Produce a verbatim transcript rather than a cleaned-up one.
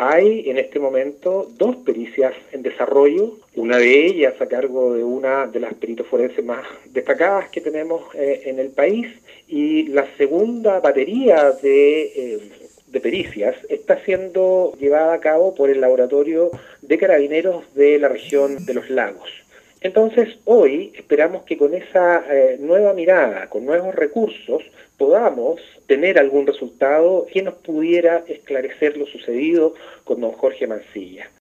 Hay en este momento dos pericias en desarrollo, una de ellas a cargo de una de las peritos forenses más destacadas que tenemos eh, en el país, y la segunda batería de, eh, de pericias está siendo llevada a cabo por el Laboratorio de Carabineros de la región de los Lagos. Entonces, hoy esperamos que con esa eh, nueva mirada, con nuevos recursos, podamos tener algún resultado que nos pudiera esclarecer lo sucedido con don Jorge Mancilla.